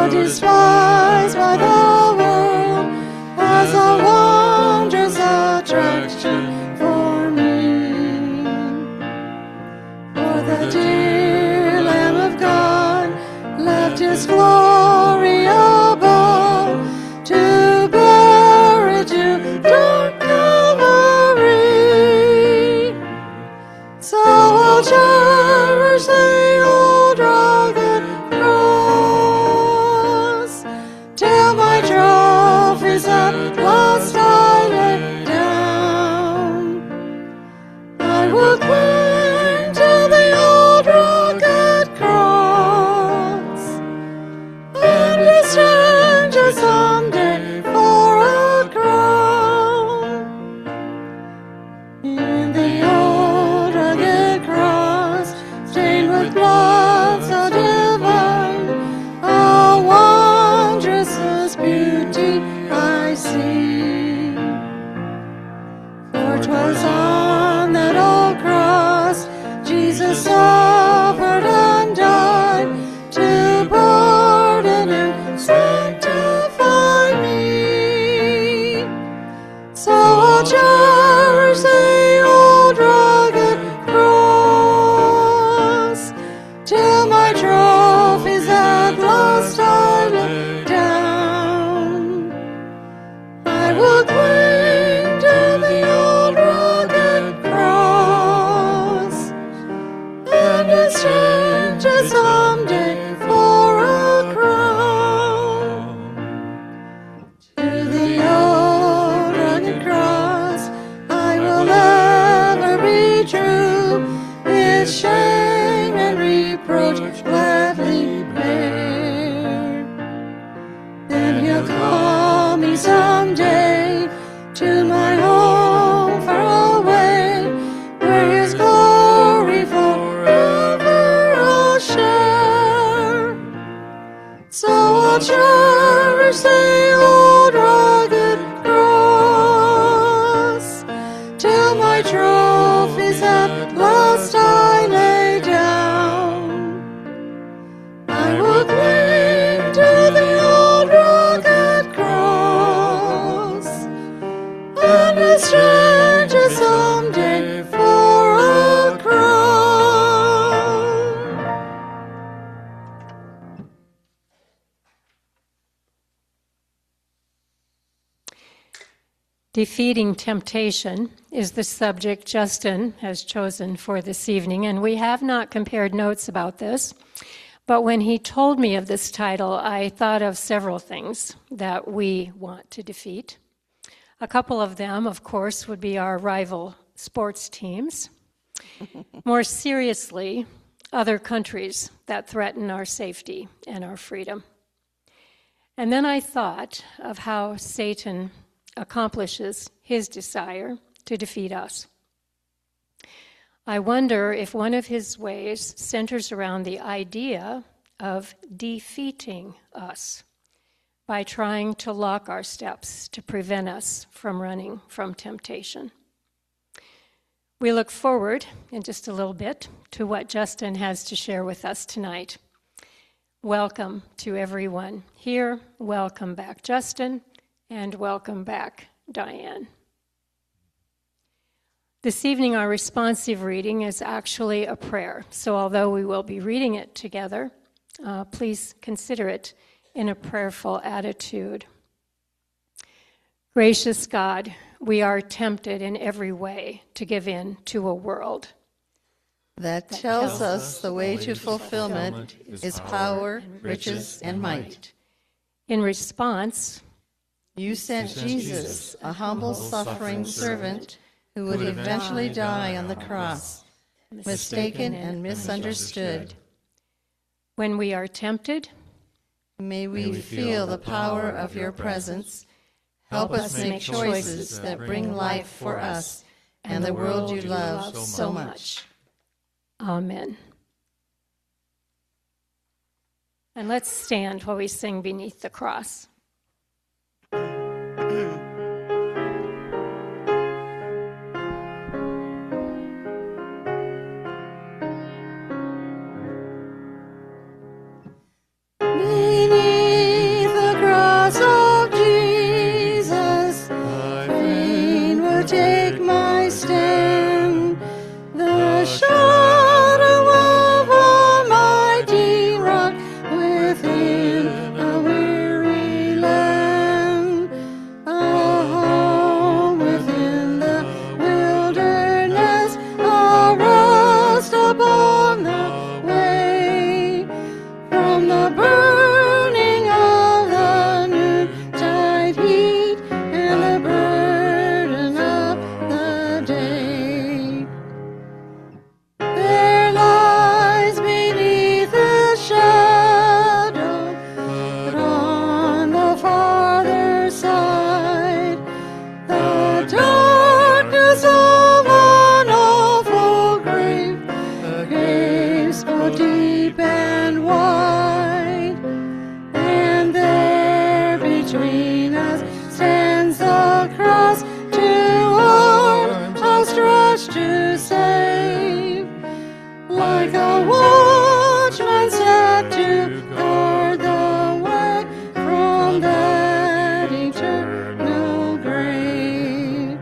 though despised by the world, as a wondrous attraction for me. For the dear Lamb of God left his glory above to bear it to dark Calvary. So I'll cherish the old rugged cross till my trophies at last I lay down. I will cling to the old rugged cross and exchange it someday for a crown. In the old rugged cross, stained with blood so divine, a wondrous beauty I see. For 'twas on that old cross Jesus suffered and died to pardon and sanctify me. So I'll cherish the old rugged cross till my trophies at last I lay down. I will cling to the old rugged cross and exchange it someday for a crown. To the old rugged cross I will ever be true, its shame and reproach gladly bear. Then he'll call me someday to my home far away, where his glory forever I'll share. So I'll cherish the old rugged cross till my trophies at last I lay down. I will cling to the old rugged cross and exchange it someday for a crown. Defeating temptation is the subject Justin has chosen for this evening, and we have not compared notes about this. But when he told me of this title, I thought of several things that we want to defeat. A couple of them, of course, would be our rival sports teams. More seriously, other countries that threaten our safety and our freedom. And then I thought of how Satan accomplishes his desire to defeat us. I wonder if one of his ways centers around the idea of defeating us by trying to lock our steps to prevent us from running from temptation. We look forward in just a little bit to what Justin has to share with us tonight. Welcome to everyone here. Welcome back, Justin, and welcome back, Diane. This evening, our responsive reading is actually a prayer. So although we will be reading it together, please consider it in a prayerful attitude. Gracious God, we are tempted in every way to give in to a world that tells us the way to fulfillment is power, riches, and might. In response, you sent Jesus, a humble, suffering servant, who would eventually die on the cross, mistaken and misunderstood. When we are tempted, may we feel the power of your presence. Help us make choices that bring life for us and the world you love so much. Amen. And let's stand while we sing Beneath the Cross. Beneath the burning of the noontide heat and the burden of the day. There lies beneath the shadow, but on the farther side, the darkness of an awful grave, the grave's both deep and wide, and there between us stands the cross, two arms outstretched to save, like a watchman set to guard the way from that eternal grave.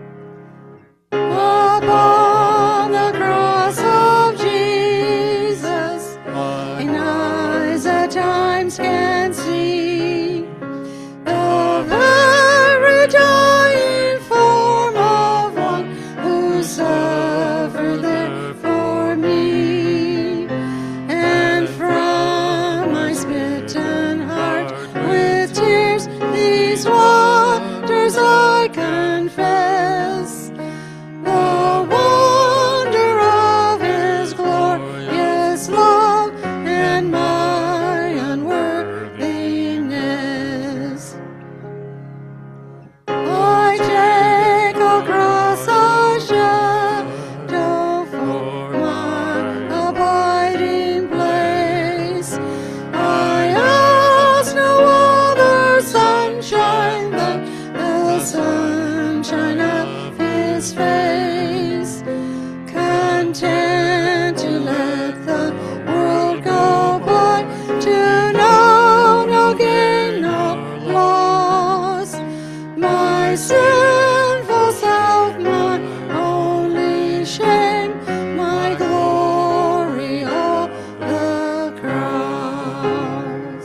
Upon the cross of Jesus, mine eyes at times can see the very dying form of one who suffered there for me. And from my smitten heart with tears these wonders I confess, the wonder of his glorious love and my unworthiness. I take across a shadow for my abiding place. I ask no other sunshine than the sunshine of his face, content to let the world go by, to know no gain, no loss. My sinful self, my only shame, my glory, all the cross.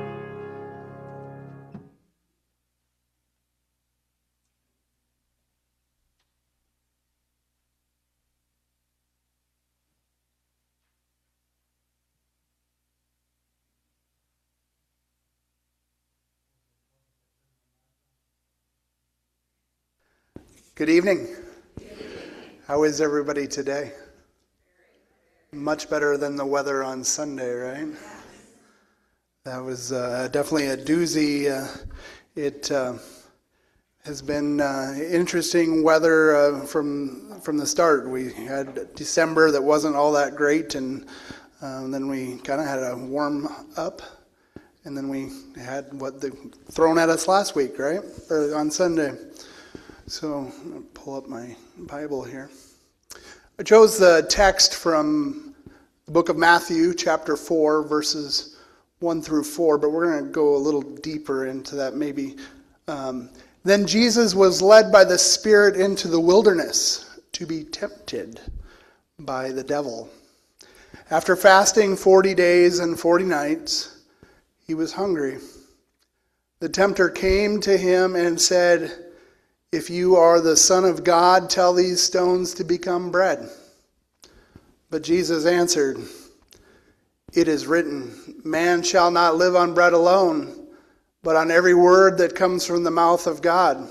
Good evening. How is everybody today? Much better than the weather on Sunday, right? That was definitely a doozy. It has been interesting weather from the start. We had December that wasn't all that great, and then we kind of had a warm up, and then we had thrown at us last week, right? Or on Sunday. So I'm going to pull up my Bible here. I chose the text from the book of Matthew, chapter 4, verses 1 through 4, but we're going to go a little deeper into that maybe. Then Jesus was led by the Spirit into the wilderness to be tempted by the devil. After fasting 40 days and 40 nights, he was hungry. The tempter came to him and said, "If you are the Son of God, tell these stones to become bread." But Jesus answered, "It is written, man shall not live on bread alone, but on every word that comes from the mouth of God."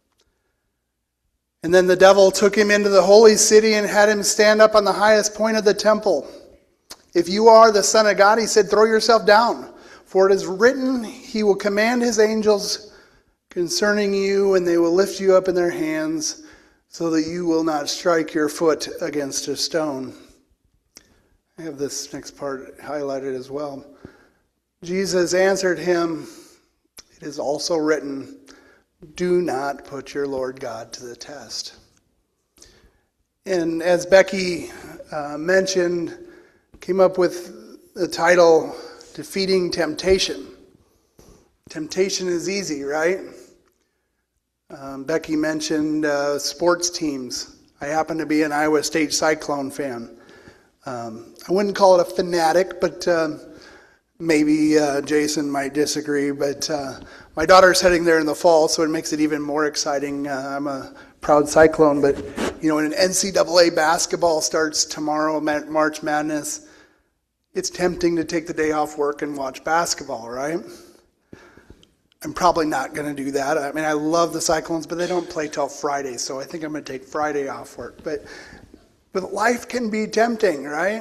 And then the devil took him into the holy city and had him stand up on the highest point of the temple. "If you are the Son of God," he said, "throw yourself down, for it is written, he will command his angels concerning you, and they will lift you up in their hands, so that you will not strike your foot against a stone." I have this next part highlighted as well. Jesus answered him, "It is also written, do not put your Lord God to the test." And as Becky mentioned, came up with the title, Defeating Temptation. Temptation is easy, right? Becky mentioned sports teams. I happen to be an Iowa State Cyclone fan. I wouldn't call it a fanatic, but maybe Jason might disagree. But my daughter's heading there in the fall, so it makes it even more exciting. I'm a proud Cyclone, but when an NCAA basketball starts tomorrow, March Madness, It's tempting to take the day off work and watch basketball, right? I'm probably not going to do that. I mean, I love the Cyclones, but they don't play till Friday, so I think I'm going to take Friday off work. But life can be tempting, right?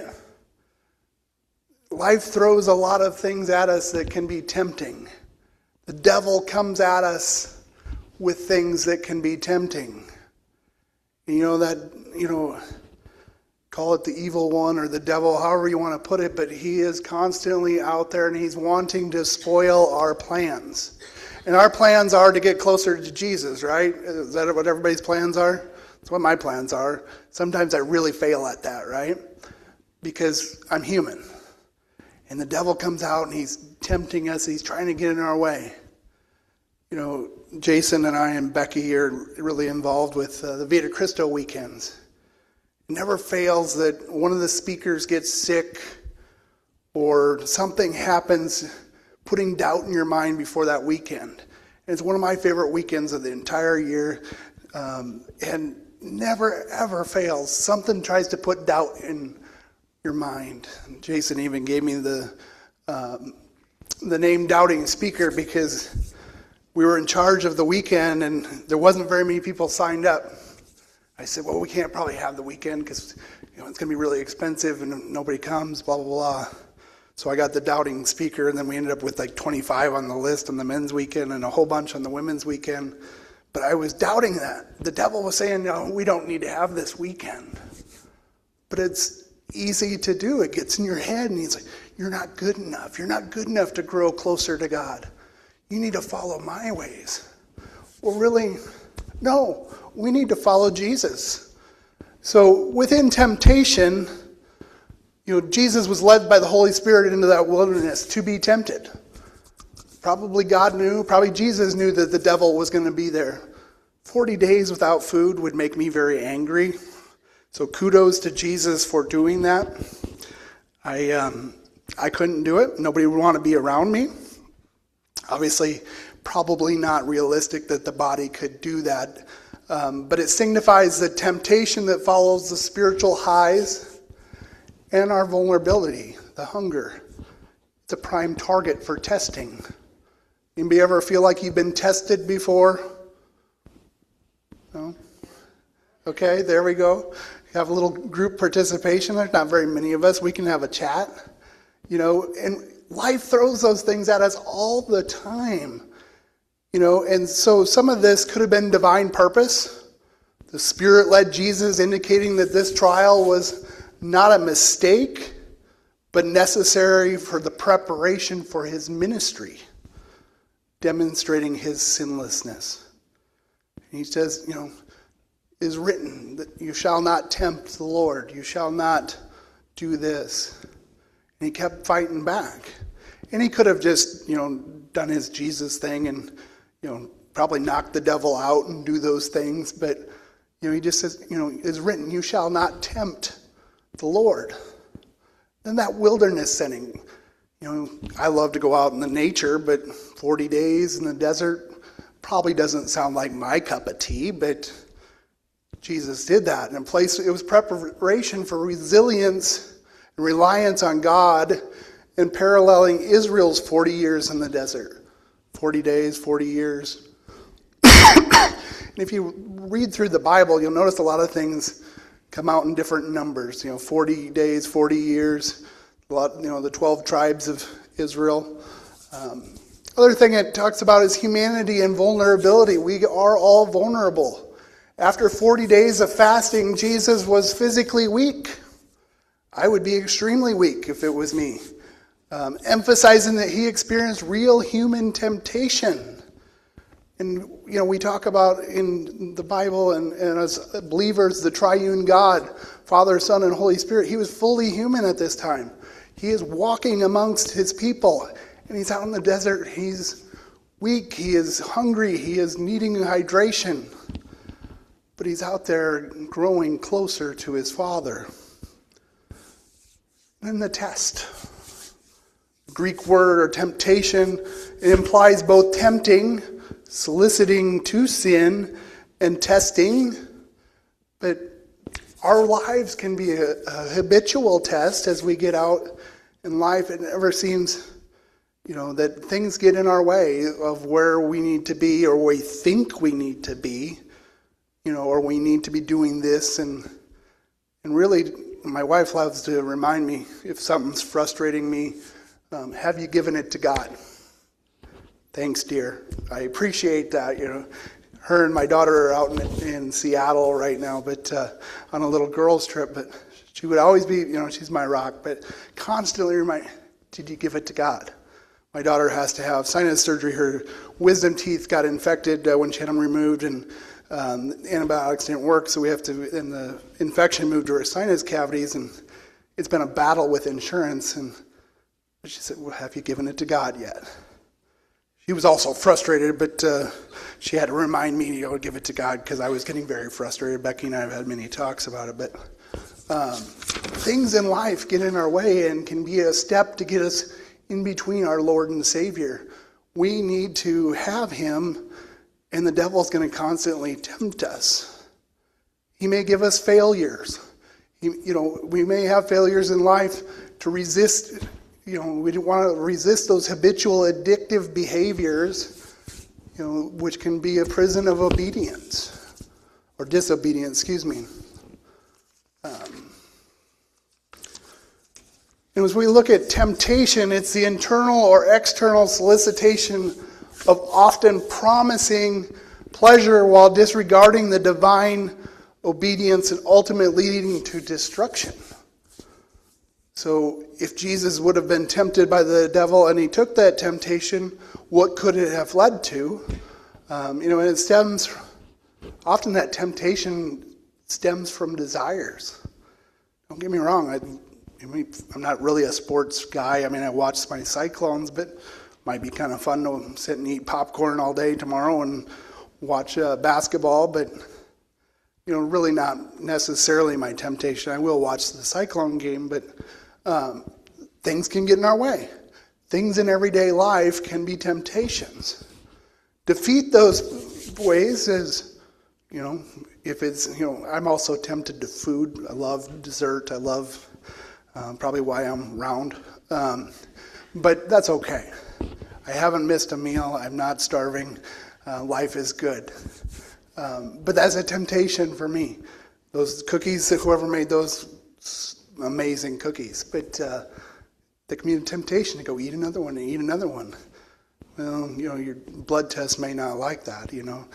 Life throws a lot of things at us that can be tempting. The devil comes at us with things that can be tempting. Call it the evil one or the devil, however you want to put it, but he is constantly out there and he's wanting to spoil our plans. And our plans are to get closer to Jesus, right? Is that what everybody's plans are? That's what my plans are. Sometimes I really fail at that, right? Because I'm human. And the devil comes out and he's tempting us. He's trying to get in our way. Jason and I and Becky are really involved with the Vita Cristo weekends. It never fails that one of the speakers gets sick or something happens, putting doubt in your mind before that weekend. And it's one of my favorite weekends of the entire year, and never ever fails. Something tries to put doubt in your mind. Jason even gave me the name Doubting Speaker because we were in charge of the weekend and there wasn't very many people signed up. I said, well, we can't probably have the weekend because it's going to be really expensive and nobody comes, blah, blah, blah. So I got the Doubting Speaker, and then we ended up with like 25 on the list on the men's weekend and a whole bunch on the women's weekend. But I was doubting that. The devil was saying, no, we don't need to have this weekend. But it's easy to do. It gets in your head, and he's like, you're not good enough. You're not good enough to grow closer to God. You need to follow my ways. Well, really, no. We need to follow Jesus. So within temptation, Jesus was led by the Holy Spirit into that wilderness to be tempted. Probably God knew, probably Jesus knew that the devil was going to be there. 40 days without food would make me very angry. So kudos to Jesus for doing that. I couldn't do it. Nobody would want to be around me. Obviously, probably not realistic that the body could do that. But it signifies the temptation that follows the spiritual highs and our vulnerability, the hunger. It's a prime target for testing. Anybody ever feel like you've been tested before? No? Okay, there we go. You have a little group participation. There's not very many of us. We can have a chat. And life throws those things at us all the time. And so some of this could have been divine purpose. The Spirit led Jesus, indicating that this trial was not a mistake, but necessary for the preparation for his ministry, demonstrating his sinlessness. And he says, is written that you shall not tempt the Lord. You shall not do this. And he kept fighting back. And he could have just, done his Jesus thing and probably knock the devil out and do those things. But, he just says, is written, you shall not tempt the Lord. Then that wilderness setting, I love to go out in the nature, but 40 days in the desert probably doesn't sound like my cup of tea, but Jesus did that. And it was preparation for resilience and reliance on God and paralleling Israel's 40 years in the desert. 40 days, 40 years. And if you read through the Bible, you'll notice a lot of things come out in different numbers. 40 days, 40 years. The 12 tribes of Israel. Other thing it talks about is humanity and vulnerability. We are all vulnerable. After 40 days of fasting, Jesus was physically weak. I would be extremely weak if it was me. Emphasizing that he experienced real human temptation. And, we talk about in the Bible and as believers, the triune God, Father, Son, and Holy Spirit. He was fully human at this time. He is walking amongst his people, and he's out in the desert. He's weak. He is hungry. He is needing hydration. But he's out there growing closer to his Father. Then the test. Greek word or temptation, it implies both tempting, soliciting to sin, and testing. But our lives can be a habitual test as we get out in life, it never seems, that things get in our way of where we need to be, or we think we need to be, or we need to be doing this. And really, my wife loves to remind me, if something's frustrating me, have you given it to God? Thanks, dear. I appreciate that. Her and my daughter are out in Seattle right now, but on a little girls' trip. But she would always be, she's my rock, but constantly remind, did you give it to God? My daughter has to have sinus surgery. Her wisdom teeth got infected when she had them removed, and antibiotics didn't work, so we have to, and the infection moved to her sinus cavities, and it's been a battle with insurance. And she said, well, have you given it to God yet? She was also frustrated, but she had to remind me to give it to God, because I was getting very frustrated. Becky and I have had many talks about it, but things in life get in our way and can be a step to get us in between our Lord and Savior. We need to have Him, and the devil's going to constantly tempt us. He may give us failures. We may have failures in life to resist. We want to resist those habitual addictive behaviors, which can be a prison of obedience or disobedience, And as we look at temptation, it's the internal or external solicitation of often promising pleasure while disregarding the divine obedience and ultimately leading to destruction. So if Jesus would have been tempted by the devil and he took that temptation, what could it have led to? And it stems, often that temptation stems from desires. Don't get me wrong, I'm not really a sports guy. I watch my Cyclones, but it might be kind of fun to sit and eat popcorn all day tomorrow and watch basketball, but really not necessarily my temptation. I will watch the Cyclone game, but things can get in our way. Things in everyday life can be temptations. Defeat those ways is, if it's, I'm also tempted to food. I love dessert. I love, probably why I'm round. But that's okay. I haven't missed a meal. I'm not starving. Life is good. But that's a temptation for me. Those cookies, whoever made those, amazing cookies. But there can be a temptation to go eat another one and eat another one. Well, your blood test may not like that,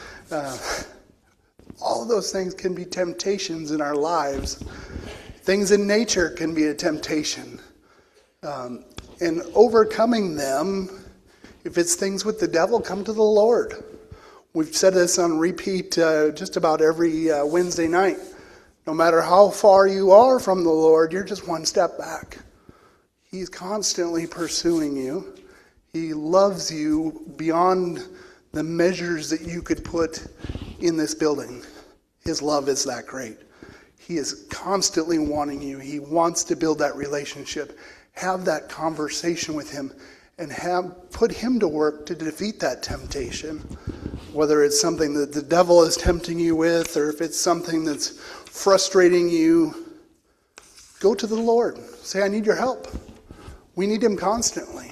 all of those things can be temptations in our lives. Things in nature can be a temptation. And overcoming them, if it's things with the devil, come to the Lord. We've said this on repeat just about every Wednesday night. No matter how far you are from the Lord, you're just one step back. He's constantly pursuing you. He loves you beyond the measures that you could put in this building. His love is that great. He is constantly wanting you. He wants to build that relationship. Have that conversation with Him and put Him to work to defeat that temptation. Whether it's something that the devil is tempting you with, or if it's something that's frustrating you, go to the Lord. Say, I need your help. We need Him constantly.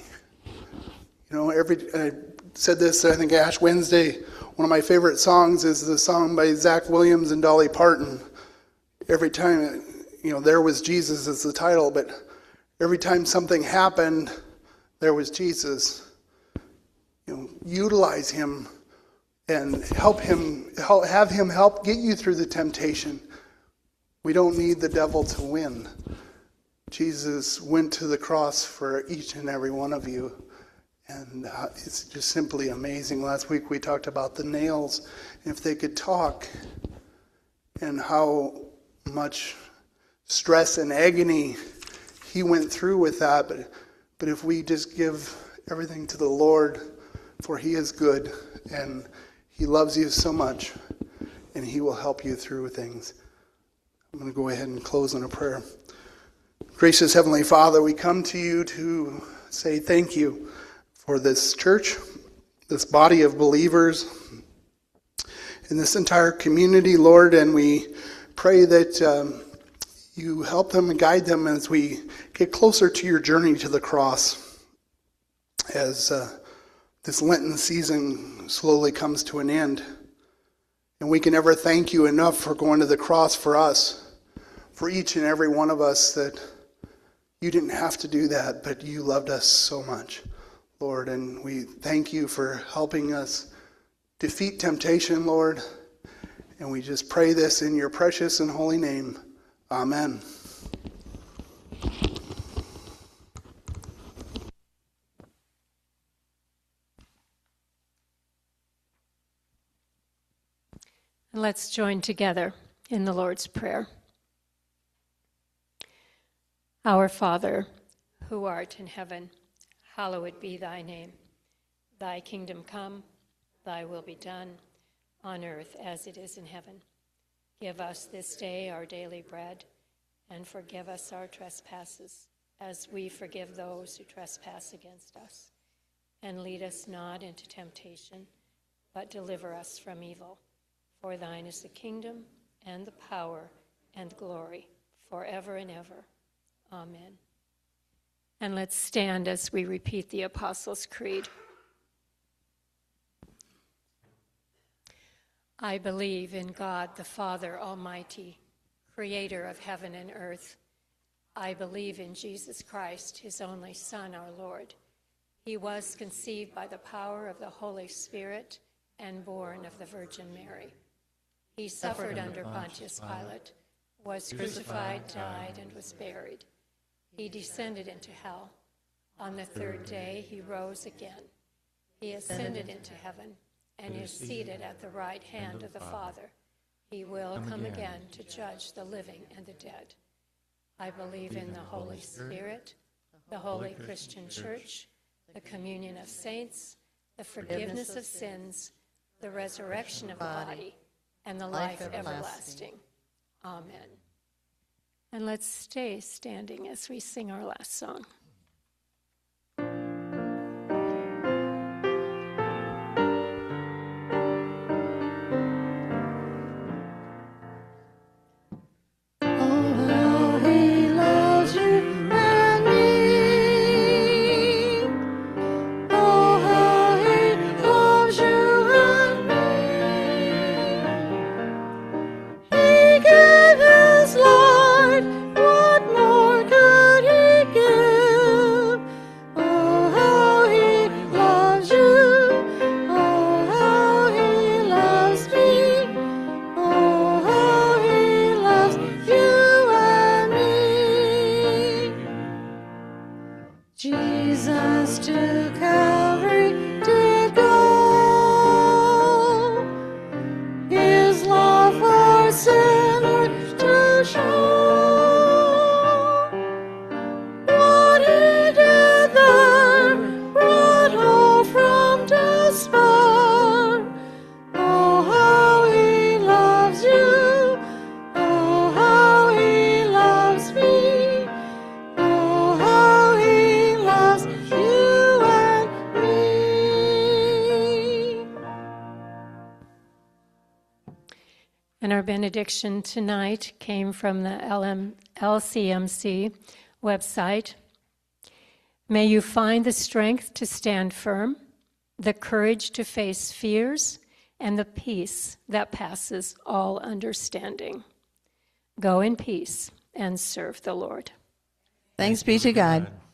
I said this, I think, Ash Wednesday. One of my favorite songs is the song by Zach Williams and Dolly Parton. Every time, there was Jesus is the title, but every time something happened, there was Jesus. Utilize Him and have Him help get you through the temptation. We don't need the devil to win. Jesus went to the cross for each and every one of you. And it's just simply amazing. Last week we talked about the nails, if they could talk, and how much stress and agony He went through with that. But if we just give everything to the Lord, for He is good, and He loves you so much, and He will help you through things. I'm going to go ahead and close on a prayer. Gracious Heavenly Father, we come to You to say thank You for this church, this body of believers, and this entire community, Lord, and we pray that you help them and guide them as we get closer to your journey to the cross. As this Lenten season slowly comes to an end. And we can never thank you enough for going to the cross for us, for each and every one of us, that you didn't have to do that, but you loved us so much, Lord. And we thank you for helping us defeat temptation, Lord. And we just pray this in your precious and holy name. Amen. Let's join together in the Lord's Prayer. Our Father, who art in heaven, hallowed be thy name. Thy kingdom come, thy will be done, on earth as it is in heaven. Give us this day our daily bread, and forgive us our trespasses, as we forgive those who trespass against us. And lead us not into temptation, but deliver us from evil. For thine is the kingdom, and the power, and the glory, forever and ever. Amen. And let's stand as we repeat the Apostles' Creed. I believe in God the Father Almighty, creator of heaven and earth. I believe in Jesus Christ, his only Son, our Lord. He was conceived by the power of the Holy Spirit and born of the Virgin Mary. He suffered under Pontius Pilate, was crucified, died, and was buried. He descended into hell. On the third day he rose again. He ascended into heaven and is seated at the right hand of the Father. He will come again to judge the living and the dead. I believe in the Holy Spirit, the holy Christian Church, the communion of saints, the forgiveness of sins, the resurrection of the body, and the life everlasting. Amen. And let's stay standing as we sing our last song. And our benediction tonight came from the LCMC website. May you find the strength to stand firm, the courage to face fears, and the peace that passes all understanding. Go in peace and serve the Lord. Thanks be to God.